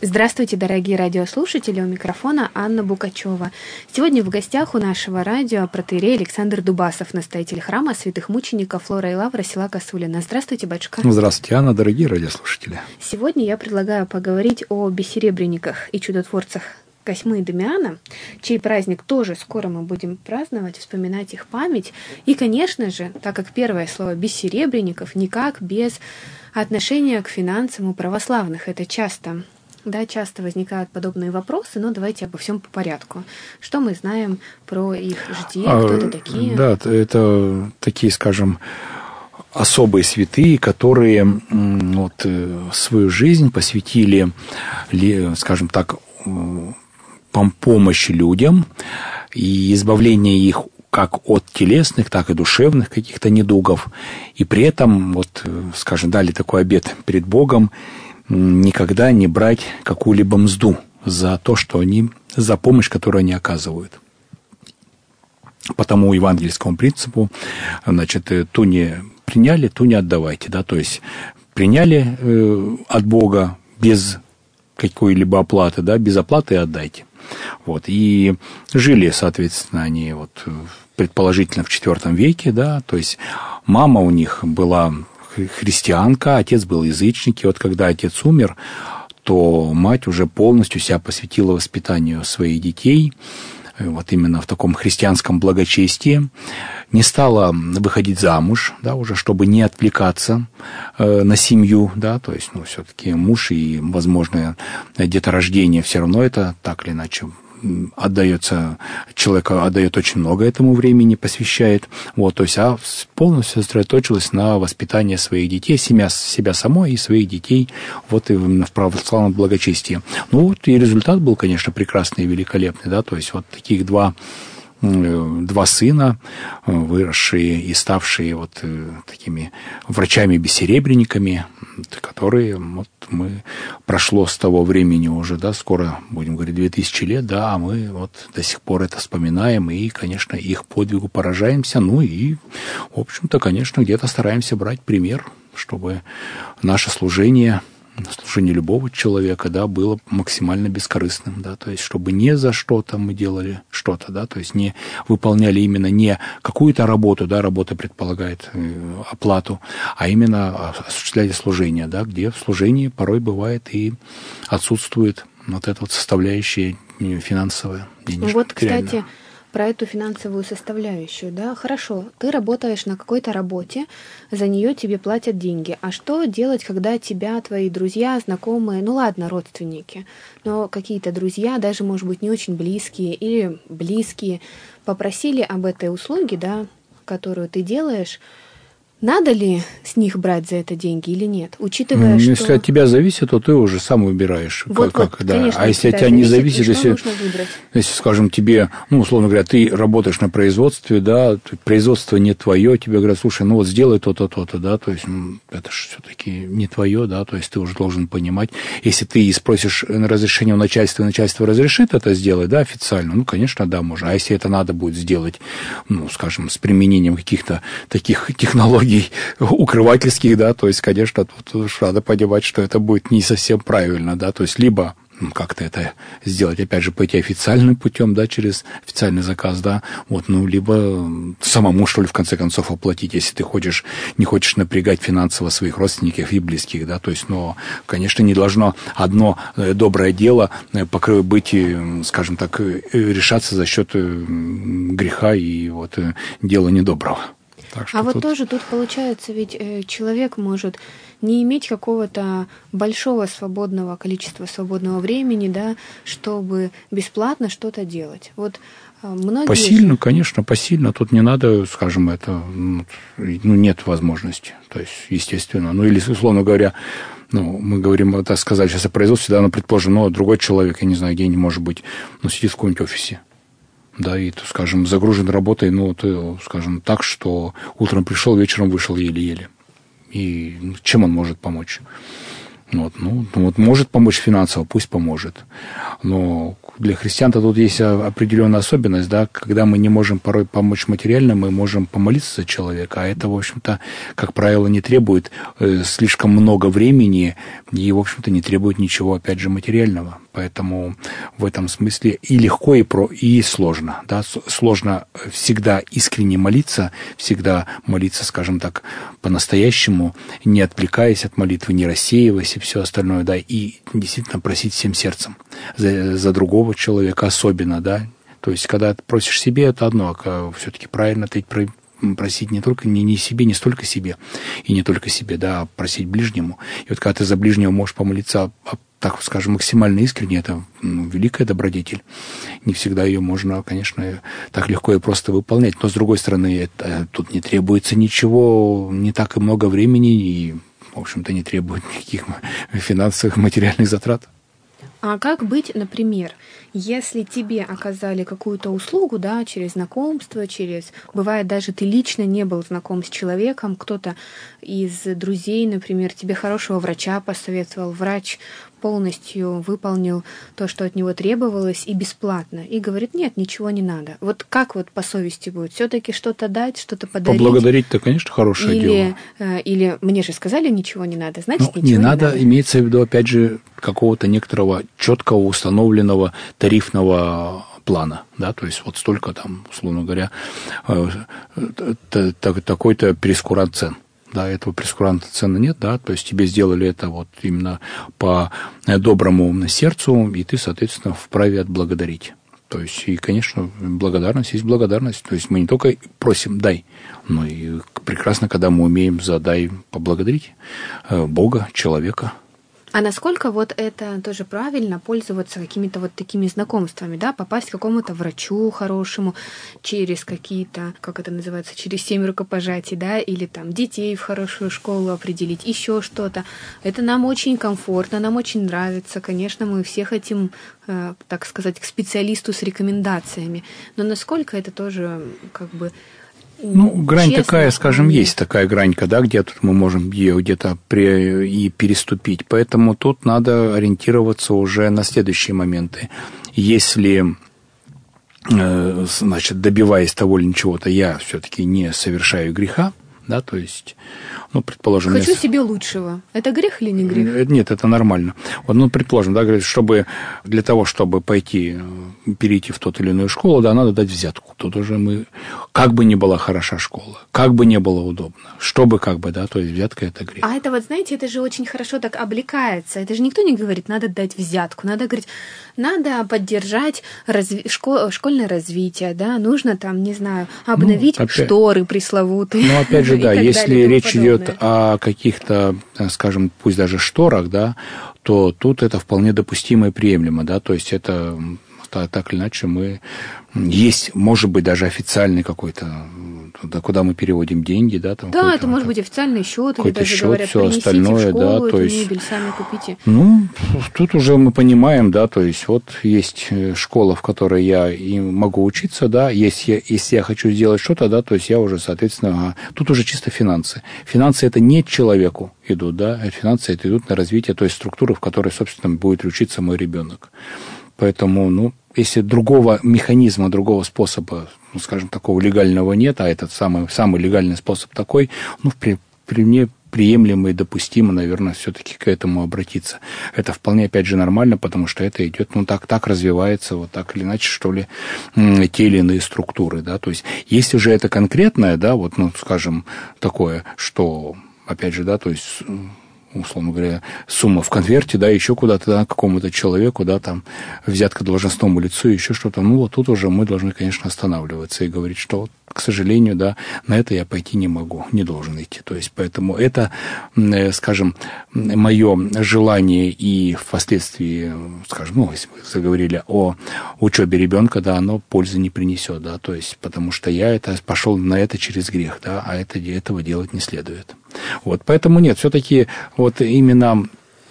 Здравствуйте, дорогие радиослушатели, у микрофона Анна Букачева. Сегодня в гостях у нашего радио протоиерей Александр Дубасов, настоятель храма святых мучеников Флора и Лавра села Косулина. Здравствуйте, батюшка. Здравствуйте, Анна, дорогие радиослушатели. Сегодня я предлагаю поговорить о бессеребренниках и чудотворцах Косьмы и Дамиана, чей праздник тоже скоро мы будем праздновать, вспоминать их память. И, конечно же, так как первое слово «бессеребренников» никак без отношения к финансам у православных. Это часто возникают подобные вопросы, но давайте обо всем по порядку. Что мы знаем про их житие, кто это такие? Да, это такие, скажем, особые святые, которые свою жизнь посвятили, скажем так, помощи людям и избавление их как от телесных, так и душевных каких-то недугов. И при этом, дали такой обет перед Богом, никогда не брать какую-либо мзду за помощь, которую они оказывают. По тому евангельскому принципу, ту не приняли, ту не отдавайте. Да? То есть приняли от Бога без какой-либо оплаты, да, без оплаты отдайте. И жили, соответственно, они предположительно в IV веке, да, то есть мама у них была христианка, отец был язычник, и когда отец умер, то мать уже полностью себя посвятила воспитанию своих детей, именно в таком христианском благочестии, не стала выходить замуж, да, уже, чтобы не отвлекаться на семью, да, то есть, все-таки муж и, возможно, деторождение, все равно это так или иначе человек отдает очень много этому времени, посвящает, полностью сосредоточилась на воспитании своих детей, себя самой и своих детей, именно в православном благочестии. И результат был, конечно, прекрасный и великолепный, да, то есть таких два сына, выросшие и ставшие такими врачами-бессеребренниками, которые прошло с того времени уже, да, скоро, будем говорить, 2000 лет, да, а мы до сих пор это вспоминаем и, конечно, их подвигу поражаемся, и, в общем-то, конечно, где-то стараемся брать пример, чтобы наше служение любого человека, да, было максимально бескорыстным, да, то есть чтобы не за что-то мы делали что-то, да, то есть не выполняли именно не какую-то работу, да, работа предполагает оплату, а именно осуществляли служение, да, где в служении порой бывает и отсутствует эта составляющая финансовая, денежная, материальная. Кстати, про эту финансовую составляющую, да, хорошо, ты работаешь на какой-то работе, за нее тебе платят деньги. А что делать, когда тебя твои друзья, знакомые, родственники, но какие-то друзья, даже, может быть, не очень близкие или близкие, попросили об этой услуге, да, которую ты делаешь? Надо ли с них брать за это деньги или нет? Учитывая, что... Если от тебя зависит, то ты уже сам выбираешь. Конечно, а если от тебя не зависит, если, скажем, тебе, условно говоря, ты работаешь на производстве, да, производство не твое, тебе говорят, слушай, сделай то-то, то-то, да, то есть это же все-таки не твое, да, то есть ты уже должен понимать. Если ты спросишь разрешение у начальства, и начальство разрешит это сделать, да, официально, конечно, да, можно. А если это надо будет сделать, скажем, с применением каких-то таких технологий, укрывательских, да, то есть, конечно, тут надо понимать, что это будет не совсем правильно, да, то есть, либо как-то это сделать, опять же, пойти официальным путем, да, через официальный заказ, да, либо самому, что ли, в конце концов, оплатить, если ты не хочешь напрягать финансово своих родственников и близких, да, то есть, но, конечно, не должно одно доброе дело быть, скажем так, решаться за счет греха и дела недоброго. Тоже тут получается, ведь человек может не иметь какого-то большого количества свободного времени, да, чтобы бесплатно что-то делать. Многие... Посильно. Тут не надо, скажем, это, нет возможности. То есть, естественно. Или, условно говоря, мы говорим, сказали сейчас о производстве, да, предположим, другой человек, я не знаю, где-нибудь, может быть, сидит в каком-нибудь офисе. Да, и, скажем, загружен работой, скажем, так, что утром пришел, вечером вышел еле-еле. И чем он может помочь? Вот может помочь финансово, пусть поможет. Но для христиан-то тут есть определенная особенность, да, когда мы не можем порой помочь материально, мы можем помолиться за человека, а это, в общем-то, как правило, не требует слишком много времени и, в общем-то, не требует ничего, опять же, материального. Поэтому в этом смысле и легко, и сложно. Да? Сложно всегда искренне молиться, всегда молиться, скажем так, по-настоящему, не отвлекаясь от молитвы, не рассеиваясь и все остальное, да, и действительно просить всем сердцем за другого человека особенно, да. То есть, когда ты просишь себе, это одно, а все-таки правильно ты просить не только не себе, не столько себе, и не только себе, да, а просить ближнему. И вот когда ты за ближнего можешь помолиться, так скажем, максимально искренне, это великая добродетель. Не всегда ее можно, конечно, так легко и просто выполнять. Но, с другой стороны, тут не требуется ничего, не так и много времени, и, в общем-то, не требует никаких финансовых, материальных затрат. А как быть, например, если тебе оказали какую-то услугу, да, через знакомство, бывает, даже ты лично не был знаком с человеком, кто-то из друзей, например, тебе хорошего врача посоветовал, врач полностью выполнил то, что от него требовалось, и бесплатно, и говорит, нет, ничего не надо. Вот как вот по совести будет? Все-таки что-то дать, что-то подарить? Поблагодарить-то, конечно, хорошее дело. Или мне же сказали, ничего не надо, значит, ничего не надо. Имеется в виду, опять же, какого-то некоторого четкого, установленного тарифного плана, да, то есть вот столько там, условно говоря, такой-то прескурант цен. Да, этого прескуранта цены нет, да, то есть тебе сделали это вот именно по доброму сердцу, и ты, соответственно, вправе отблагодарить. То есть, и, конечно, благодарность есть благодарность. То есть мы не только просим «дай», но и прекрасно, когда мы умеем за «дай» поблагодарить Бога, человека. А насколько вот это тоже правильно пользоваться какими-то вот такими знакомствами, да, попасть к какому-то врачу хорошему через какие-то, как это называется, через 7 рукопожатий, да, или там детей в хорошую школу определить, еще что-то. Это нам очень комфортно, нам очень нравится. Конечно, мы все хотим, так сказать, к специалисту с рекомендациями. Но насколько это тоже как бы... грань честно, такая, скажем, есть такая гранька, да, где тут мы можем ее где-то и переступить. Поэтому тут надо ориентироваться уже на следующие моменты. Если, значит, добиваясь того или чего-то, я все-таки не совершаю греха, да, то есть, предположим... Хочу себе лучшего. Это грех или не грех? Нет, это нормально. Вот, предположим, да, говорит, для того, чтобы перейти в тот или иную школу, да, надо дать взятку. Тут уже как бы ни была хороша школа, как бы не было удобно, да, то есть взятка – это грех. А это вот, знаете, это же очень хорошо так облекается. Это же никто не говорит, надо дать взятку. Надо говорить, надо поддержать школьное развитие, да, нужно там, не знаю, обновить шторы пресловутые. Опять же, да, если речь идет о каких-то, скажем, пусть даже шторах, да, то тут это вполне допустимо и приемлемо, да, то есть это так или иначе есть, может быть, даже официальный какой-то, куда мы переводим деньги, да, там. Да, это может быть официальный счет, или даже счет, говорят, все принесите остальное, в школу да, эту то есть, мебель, сами купите. Тут уже мы понимаем, да, то есть вот есть школа, в которой я и могу учиться, да, если я хочу сделать что-то, да, то есть я уже, соответственно, тут уже чисто финансы. Финансы это не человеку идут, да, а финансы это идут на развитие той структуры, в которой, собственно, будет учиться мой ребенок. Поэтому, если другого механизма, другого способа, скажем, такого легального нет, а этот самый легальный способ такой, вполне приемлемо и допустимо, наверное, все-таки к этому обратиться. Это вполне, опять же, нормально, потому что это идет, так развивается, вот так или иначе, что ли, те или иные структуры, да, то есть, если уже это конкретное, да, вот, скажем, такое, что, опять же, да, то есть, условно говоря, сумма в конверте, да, еще куда-то, да, какому-то человеку, да, там, взятка должностному лицу, еще что-то, тут уже мы должны, конечно, останавливаться и говорить, что, к сожалению, да, на это я пойти не могу, не должен идти. То есть, поэтому это, скажем, мое желание и впоследствии, скажем, если мы заговорили о учебе ребенка, да, оно пользы не принесет, да, то есть, потому что я пошел на это через грех, да, а этого делать не следует. Вот, поэтому нет, все-таки вот именно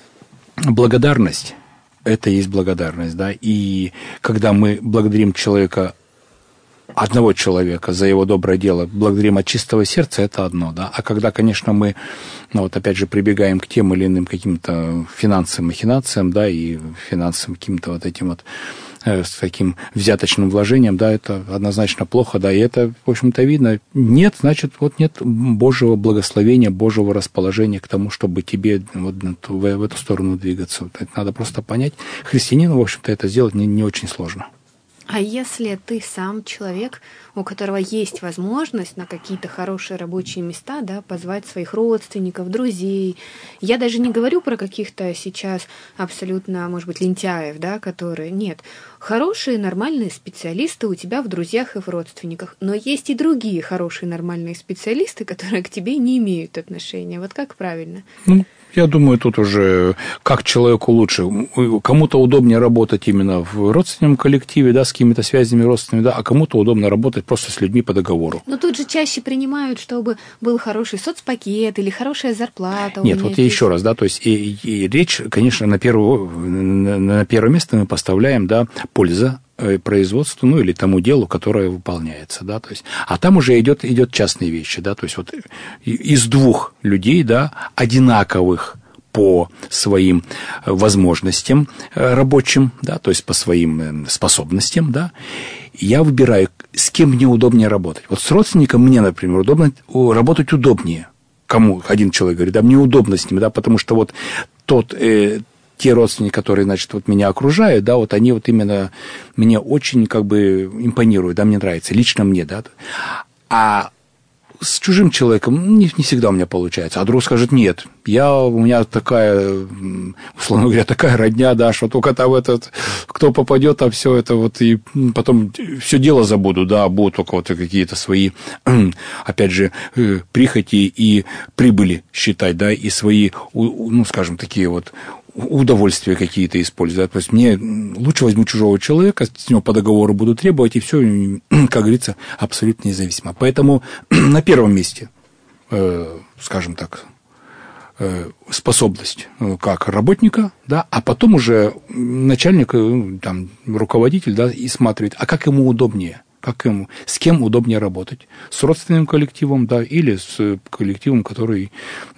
благодарность, это есть благодарность, да, и когда мы благодарим человека одного человека за его доброе дело благодарим от чистого сердца, это одно, да. А когда, конечно, мы, вот опять же, прибегаем к тем или иным каким-то финансовым махинациям, да, и финансовым каким-то вот этим вот с таким взяточным вложением, да, это однозначно плохо, да, и это, в общем-то, видно. Нет, значит, вот нет Божьего благословения, Божьего расположения к тому, чтобы тебе вот в эту сторону двигаться. Это надо просто понять. Христианину, в общем-то, это сделать не очень сложно. А если ты сам человек, у которого есть возможность на какие-то хорошие рабочие места, да, позвать своих родственников, друзей. Я даже не говорю про каких-то сейчас абсолютно, может быть, лентяев, да, которые... Нет, хорошие, нормальные специалисты у тебя в друзьях и в родственниках. Но есть и другие хорошие, нормальные специалисты, которые к тебе не имеют отношения. Вот как правильно? Я думаю, тут уже как человеку лучше. Кому-то удобнее работать именно в родственном коллективе, да, с какими-то связями родственными, да, а кому-то удобно работать просто с людьми по договору. Но тут же чаще принимают, чтобы был хороший соцпакет или хорошая зарплата. Нет, вот еще раз, да, то есть и речь, конечно, на первое место мы поставляем, да, польза производству, ну, или тому делу, которое выполняется, да, то есть, а там уже идет частные вещи, да, то есть, вот из двух людей, да, одинаковых по своим возможностям рабочим, да, то есть, по своим способностям, да, я выбираю, с кем мне удобнее работать. Вот с родственником мне, например, работать удобнее. Кому? Один человек говорит, да, мне удобно с ним, да, потому что вот те родственники, которые, значит, вот меня окружают, да, вот они вот именно мне очень как бы импонируют, да, мне нравится, лично мне, да. А с чужим человеком не всегда у меня получается. А друг скажет, нет, у меня такая, условно говоря, такая родня, да, что только там кто попадет, там все это вот, и потом все дело забуду, да, будут только вот какие-то свои, опять же, прихоти и прибыли считать, да, и свои, ну, скажем, такие вот удовольствия какие-то использовать. То есть мне лучше возьму чужого человека, с него по договору буду требовать, и все, как говорится, абсолютно независимо. Поэтому на первом месте, скажем так, способность как работника, да, а потом уже начальник, там, руководитель, да, и смотрит, а как ему удобнее. С кем удобнее работать? С родственным коллективом, да, или с коллективом, который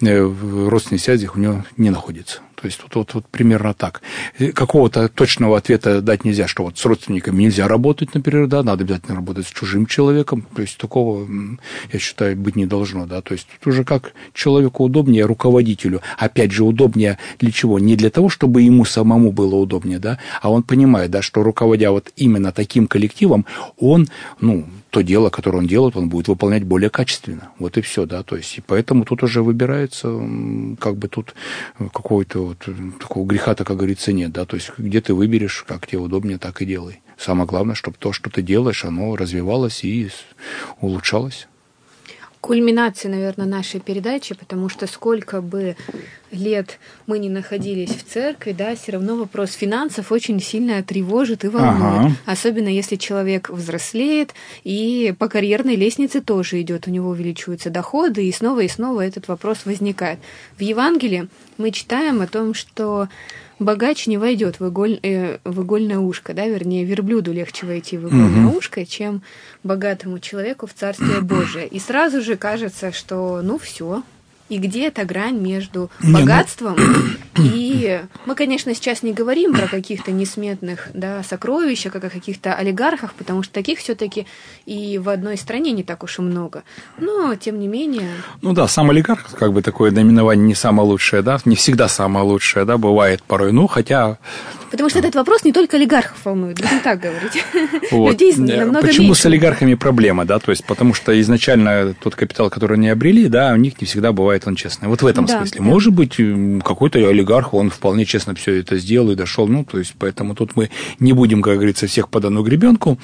в родственных связях у него не находится. То есть вот примерно так. Какого-то точного ответа дать нельзя, что вот с родственниками нельзя работать, например, да, надо обязательно работать с чужим человеком. То есть такого, я считаю, быть не должно, да. То есть тут уже как человеку удобнее, руководителю. Опять же, удобнее для чего? Не для того, чтобы ему самому было удобнее, да, а он понимает, да, что руководя вот именно таким коллективом, он, то дело, которое он делает, он будет выполнять более качественно. Вот и все, да, то есть, и поэтому тут уже выбирается, как бы тут какого-то вот такого греха-то, как говорится, нет, да, то есть, где ты выберешь, как тебе удобнее, так и делай. Самое главное, чтобы то, что ты делаешь, оно развивалось и улучшалось. Кульминация, наверное, нашей передачи, потому что сколько бы лет мы не находились в церкви, да, все равно вопрос финансов очень сильно тревожит и волнует. Ага. Особенно если человек взрослеет и по карьерной лестнице тоже идет, у него увеличиваются доходы, и снова этот вопрос возникает. В Евангелии мы читаем о том, что богач не войдет в игольное ушко, да, вернее, верблюду легче войти в игольное ушко, чем богатому человеку в Царствие Божие. И сразу же кажется, что, все. И где эта грань между богатством и... Мы, конечно, сейчас не говорим про каких-то несметных, да, сокровищ, как о каких-то олигархах, потому что таких все-таки и в одной стране не так уж и много. Но, тем не менее... Сам олигарх, как бы такое наименование не самое лучшее, да, не всегда самое лучшее, да, бывает порой, хотя... Потому что этот вопрос не только олигархов волнует, будем так говорить. Вот. Людей намного Почему меньше. С олигархами проблема, да, то есть потому что изначально тот капитал, который они обрели, да, у них не всегда бывает он честный. Вот в этом смысле. Да. Может быть, какой-то олигарх, он вполне честно все это сделал и дошел, то есть поэтому тут мы не будем, как говорится, всех под одну гребенку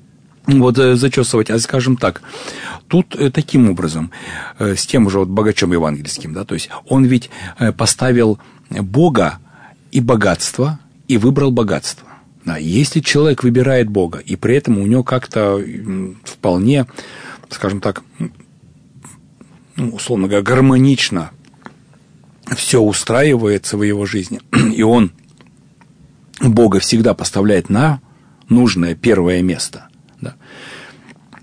зачесывать, а скажем так, тут таким образом, с тем же богачом евангельским, да, то есть он ведь поставил Бога и богатство, и выбрал богатство. Да, если человек выбирает Бога, и при этом у него как-то вполне, скажем так, условно говоря, гармонично все устраивается в его жизни, и он Бога всегда поставляет на нужное первое место, да,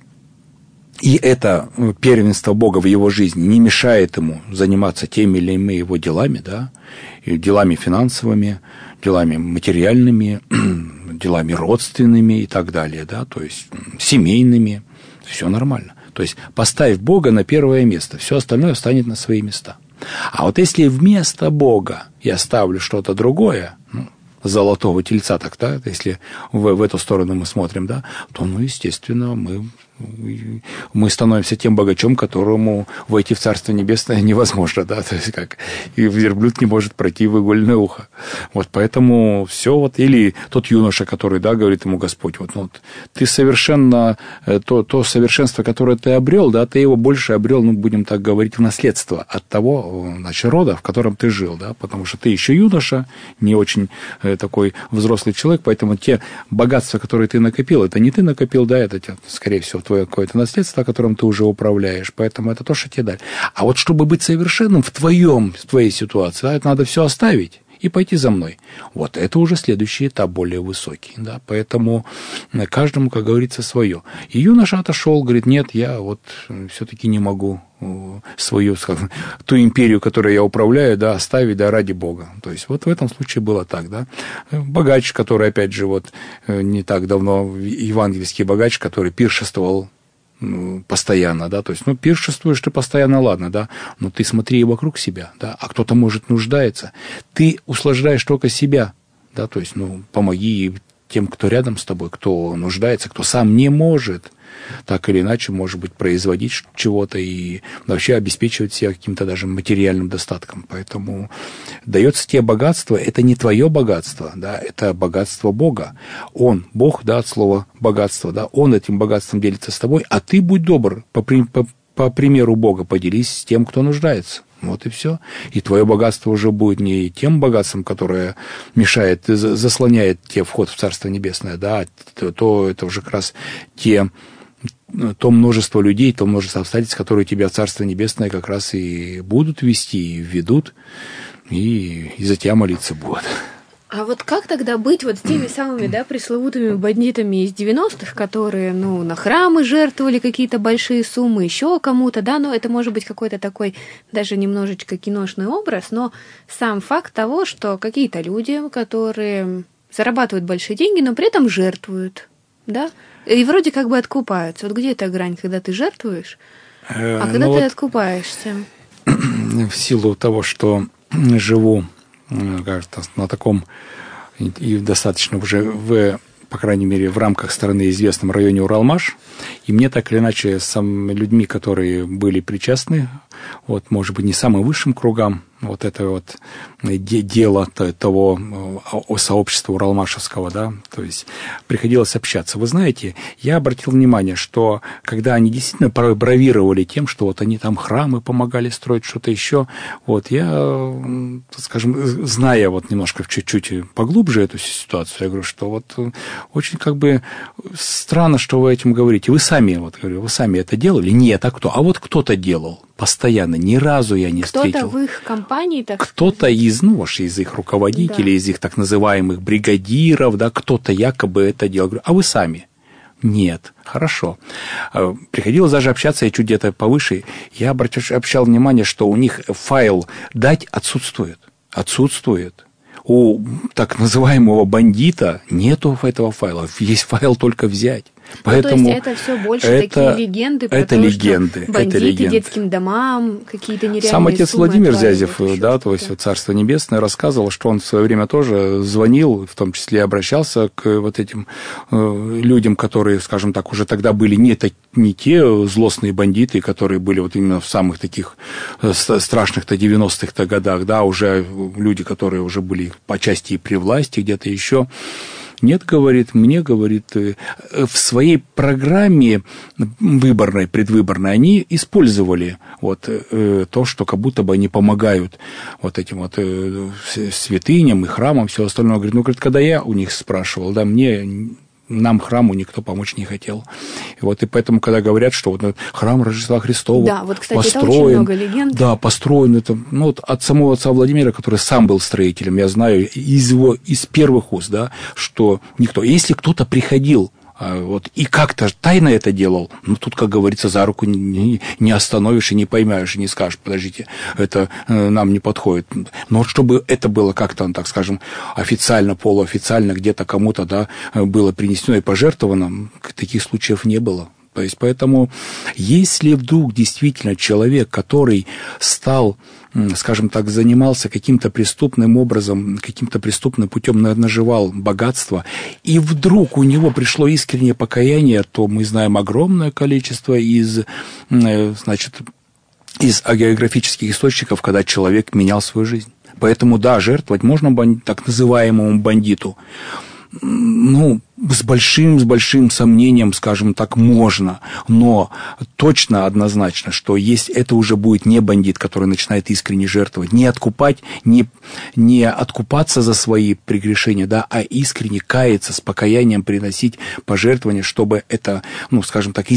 и это первенство Бога в его жизни не мешает ему заниматься теми или иными его делами, да, и делами финансовыми, делами материальными, делами родственными и так далее, да, то есть семейными, все нормально. То есть поставь Бога на первое место, все остальное встанет на свои места. А вот если вместо Бога я ставлю что-то другое, золотого тельца, так, да, если в эту сторону мы смотрим, да, то, естественно, мы становимся тем богачом, которому войти в Царство Небесное невозможно, да, то есть как и верблюд не может пройти в игольное ухо. Вот поэтому все вот, или тот юноша, который, да, говорит ему Господь, ты совершенно, то совершенство, которое ты обрел, да, ты его больше обрел, будем так говорить, в наследство от того, значит, рода, в котором ты жил, да, потому что ты еще юноша, не очень такой взрослый человек, поэтому те богатства, которые ты накопил, это не ты накопил, да, это, скорее всего, твое какое-то наследство, которым ты уже управляешь, поэтому это то, что тебе дали. А вот чтобы быть совершенным в твоей ситуации, да, это надо все оставить и пойти за мной. Вот это уже следующий этап, более высокий, да, поэтому каждому, как говорится, свое. И юноша отошел, говорит, нет, я все-таки не могу свою, скажем, ту империю, которую я управляю, да, оставить, да, ради Бога. То есть вот в этом случае было так, да. Богач, который, опять же, не так давно, евангельский богач, который пиршествовал постоянно, да, то есть, пиршествуешь ты постоянно, ладно, да, но ты смотри вокруг себя, да, а кто-то, может, нуждается, ты услаждаешь только себя, да, то есть, помоги тем, кто рядом с тобой, кто нуждается, кто сам не может, так или иначе, может быть, производить чего-то и вообще обеспечивать себя каким-то даже материальным достатком. Поэтому дается тебе богатство, это не твое богатство, да, это богатство Бога. Он, Бог, да, от слова богатство, да, Он этим богатством делится с тобой, а ты будь добр, по примеру Бога поделись с тем, кто нуждается. Вот и все. И твое богатство уже будет не тем богатством, которое мешает, заслоняет тебе вход в Царство Небесное, да, то это уже как раз то множество людей, то множество обстоятельств, которые тебя в Царство Небесное как раз и будут вести, и введут, и за тебя молиться будут. А вот как тогда быть с теми самыми, да, пресловутыми бандитами из 90-х, которые, на храмы жертвовали какие-то большие суммы, еще кому-то, да, это может быть какой-то такой даже немножечко киношный образ, но сам факт того, что какие-то люди, которые зарабатывают большие деньги, но при этом жертвуют, да, и вроде как бы откупаются. Вот где эта грань, когда ты жертвуешь, а когда ты откупаешься? В силу того, что живу, кажется, на таком и достаточно уже по крайней мере, в рамках страны известном районе Уралмаш, и мне так или иначе с людьми, которые были причастны, может быть, не самым высшим кругам, это дело того сообщества уралмашевского, да, то есть приходилось общаться. Вы знаете, я обратил внимание, что когда они действительно порой бравировали тем, что они там храмы помогали строить, что-то еще, я, скажем, зная немножко чуть-чуть поглубже эту ситуацию, я говорю, что очень странно, что вы этим говорите. Вы сами, вы сами это делали? Нет, а кто? А кто-то делал постоянно, ни разу я не встретил. Кто-то в их компании, так кто-то из их руководителей, да, из их так называемых бригадиров, да, кто-то якобы это делал. Говорю, а вы сами? Нет. Хорошо. Приходилось даже общаться, я чуть где-то повыше, я обращал внимание, что у них файл «дать» отсутствует. У так называемого бандита нету этого файла, есть файл только «взять». Поэтому то есть это все больше такие легенды про то, что бандиты детским домам, какие-то нереальные сам отец суммы Владимир Зязев, да, то есть Царство Небесное, рассказывал, что он в свое время тоже звонил, в том числе обращался к этим людям, которые, скажем так, уже тогда были не те злостные бандиты, которые были именно в самых таких страшных-то 90-х годах, да, уже люди, которые уже были по части и при власти, где-то еще. Нет, мне говорит, в своей программе выборной, предвыборной, они использовали то, что как будто бы они помогают этим святыням и храмам, все остальное. Говорит, когда я у них спрашивал, да, нам храму никто помочь не хотел. И поэтому, когда говорят, что храм Рождества Христова, да, кстати, построен, это очень много легенд. Да, построен это, от самого отца Владимира, который сам был строителем, я знаю из первых уст, да, что никто. Если кто-то приходил Вот, и как-то тайно это делал, ну, тут, как говорится, за руку не остановишь и не поймаешь, и не скажешь, подождите, это нам не подходит. Но вот чтобы это было как-то, так скажем, официально, полуофициально, где-то кому-то, да, было принесено и пожертвовано, таких случаев не было. То есть, поэтому, если вдруг действительно человек, который стал, скажем так, занимался каким-то преступным образом, каким-то преступным путем наживал богатство, и вдруг у него пришло искреннее покаяние, то мы знаем огромное количество из агеографических источников, когда человек менял свою жизнь. Поэтому, да, жертвовать можно так называемому бандиту. Ну, с большим сомнением, скажем так, можно, но точно, однозначно, что это уже будет не бандит, который начинает искренне жертвовать, не откупать, не откупаться за свои прегрешения, да, а искренне каяться, с покаянием приносить пожертвования, чтобы это, ну, скажем так,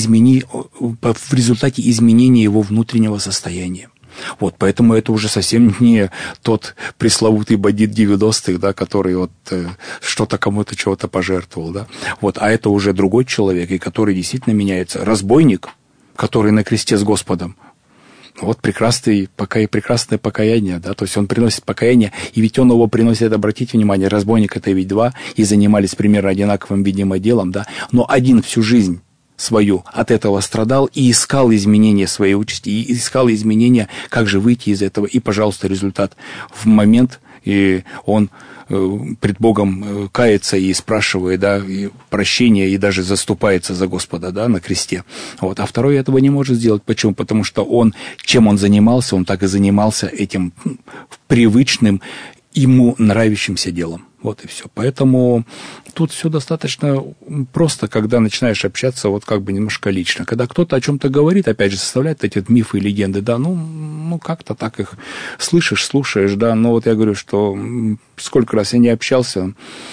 в результате изменения его внутреннего состояния. Вот, поэтому это уже совсем не тот пресловутый бандит 90-х, да, который вот что-то кому-то чего-то пожертвовал, да. Вот, а это уже другой человек, и который действительно меняется. Разбойник, который на кресте с Господом. Вот прекрасное покаяние, да, то есть он приносит покаяние, и ведь он его приносит, обратите внимание, разбойник это ведь два, и занимались примерно одинаковым, видимо, делом, да, но один всю жизнь свою от этого страдал и искал изменения своей участи, и искал изменения, как же выйти из этого, и, пожалуйста, результат в момент, и он пред Богом кается и спрашивает, да, и прощения, и даже заступается за Господа, да, на кресте. Вот. А второй этого не может сделать. Почему? Потому что чем он занимался, он так и занимался этим привычным, ему нравящимся делом. Вот и все. Поэтому тут все достаточно просто, когда начинаешь общаться вот как бы немножко лично. Когда кто-то о чем-то говорит, опять же, составляет эти мифы и легенды, да, ну как-то так их слышишь, слушаешь, да, но вот я говорю, что сколько раз я не общался,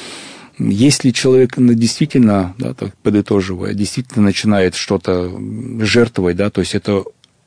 если человек действительно, да, так подытоживая, действительно начинает что-то жертвовать, да, то есть это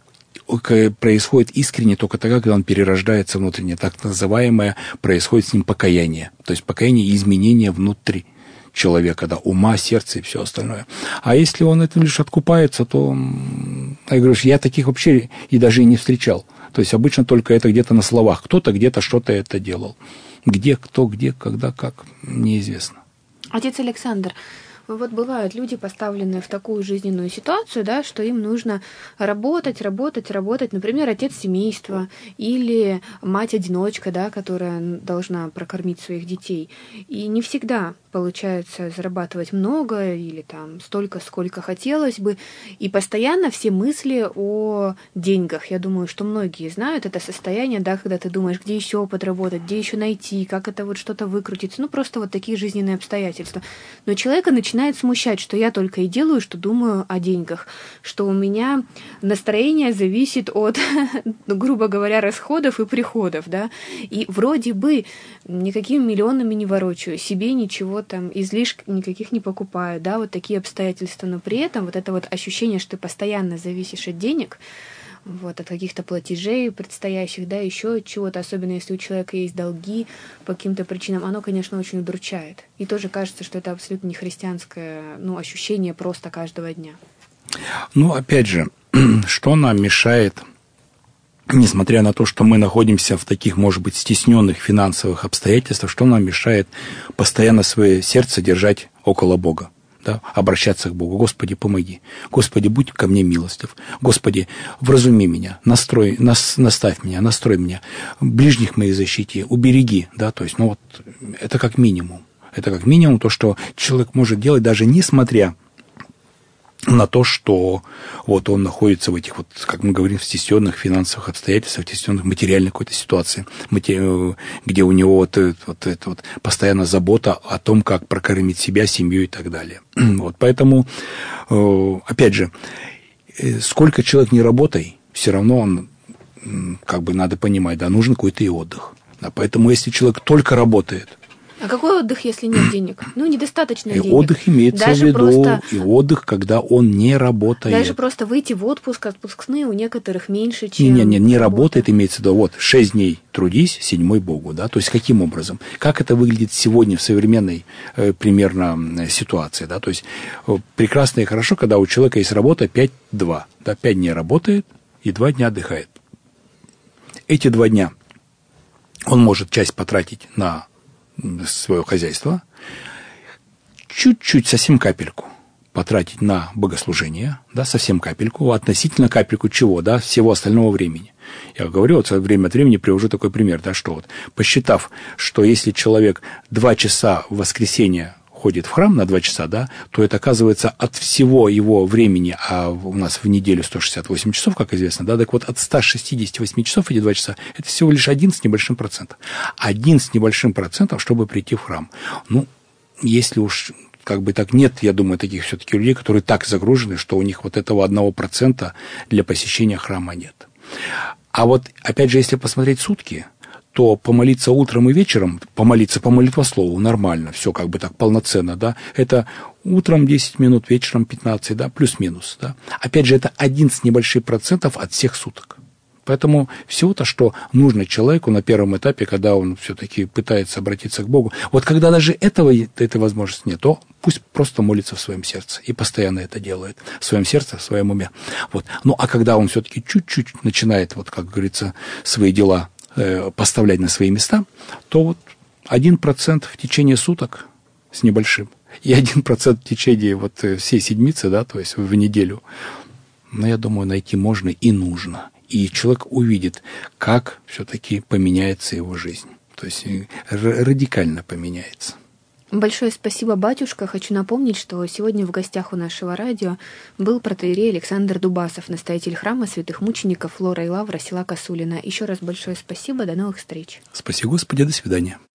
происходит искренне только тогда, когда он перерождается внутренне, так называемое, происходит с ним покаяние. То есть покаяние и изменение внутри человека, да, ума, сердца и все остальное. А если он этим лишь откупается, то, я говорю, я таких вообще и даже и не встречал. То есть обычно только это где-то на словах. Кто-то где-то что-то это делал. Где, кто, где, когда, как, неизвестно. Отец Александр, вот бывают люди, поставленные в такую жизненную ситуацию, да, что им нужно работать. Например, отец семейства или мать-одиночка, да, которая должна прокормить своих детей. И не всегда получается зарабатывать много или там столько, сколько хотелось бы. И постоянно все мысли о деньгах. Я думаю, что многие знают это состояние, да, когда ты думаешь, где еще подработать, где еще найти, как это вот что-то выкрутиться. Ну, просто вот такие жизненные обстоятельства. Но человека начинает смущать, что я только и делаю, что думаю о деньгах, что у меня настроение зависит от, грубо говоря, расходов и приходов, да. И вроде бы никакими миллионами не ворочаю, себе ничего там, излишек никаких не покупаю, да, вот такие обстоятельства, но при этом вот это вот ощущение, что ты постоянно зависишь от денег, вот, от каких-то платежей предстоящих, да, еще от чего-то, особенно если у человека есть долги по каким-то причинам, оно, конечно, очень удручает. И тоже кажется, что это абсолютно не христианское, ну, ощущение просто каждого дня. Ну, опять же, что нам мешает, несмотря на то, что мы находимся в таких, может быть, стесненных финансовых обстоятельствах, что нам мешает постоянно свое сердце держать около Бога, да, обращаться к Богу. Господи, помоги. Господи, будь ко мне милостив. Господи, вразуми меня, наставь меня, настрой меня, ближних моих защити, убереги, да, то есть, ну вот, это как минимум. Это как минимум то, что человек может делать, даже несмотря на то, что вот он находится в этих, вот, как мы говорим, в стесненных финансовых обстоятельствах, в стесненных материальной какой-то ситуации, где у него вот постоянно забота о том, как прокормить себя, семью и так далее. Вот, поэтому, опять же, сколько человек не работай, все равно он, как бы надо понимать, да, нужен какой-то и отдых. Да, поэтому если человек только работает, А какой отдых, если нет денег? Ну, недостаточно денег. Отдых имеется даже в виду, просто... и отдых, когда он не работает. Даже просто выйти в отпуск, отпускные у некоторых меньше, чем... Не работает, имеется в виду, вот, 6 дней трудись, 7-й Богу, да, то есть каким образом? Как это выглядит сегодня в современной примерно ситуации, да, то есть прекрасно и хорошо, когда у человека есть работа 5-2, да, 5 дней работает и 2 дня отдыхает. Эти 2 дня он может часть потратить на свое хозяйство, чуть-чуть, совсем капельку потратить на богослужение, да, совсем капельку, относительно капельку чего, да, всего остального времени. Я говорю, вот время от времени привожу такой пример, да, что вот, посчитав, что если человек 2 часа в воскресенье ходит в храм на 2 часа, да, то это оказывается от всего его времени, а у нас в неделю 168 часов, как известно, да, так вот от 168 часов эти 2 часа, это всего лишь 1 с небольшим процентом. 1 с небольшим процентом, чтобы прийти в храм. Ну, если уж как бы так нет, я думаю, таких все-таки людей, которые так загружены, что у них вот этого 1% для посещения храма нет. А вот, опять же, если посмотреть сутки, то помолиться утром и вечером, помолиться по молитвослову нормально, все как бы так полноценно, да, это утром 10 минут, вечером 15, да, плюс-минус, да. Опять же, это 1 с небольшим процентов от всех суток. Поэтому всего-то, что нужно человеку на первом этапе, когда он все-таки пытается обратиться к Богу, вот когда даже этой возможности нет, то пусть просто молится в своем сердце и постоянно это делает, в своем сердце, в своем уме. Вот. Ну, а когда он все-таки чуть-чуть начинает, вот как говорится, свои дела поставлять на свои места, то вот 1% в течение суток с небольшим и 1% в течение вот всей седмицы, да, то есть в неделю, но я думаю, найти можно и нужно. И человек увидит, как все-таки поменяется его жизнь. То есть радикально поменяется. Большое спасибо, батюшка. Хочу напомнить, что сегодня в гостях у нашего радио был протоиерей Александр Дубасов, настоятель храма святых мучеников Флора и Лавра, села Косулина. Еще раз большое спасибо, до новых встреч. Спаси Господи, до свидания.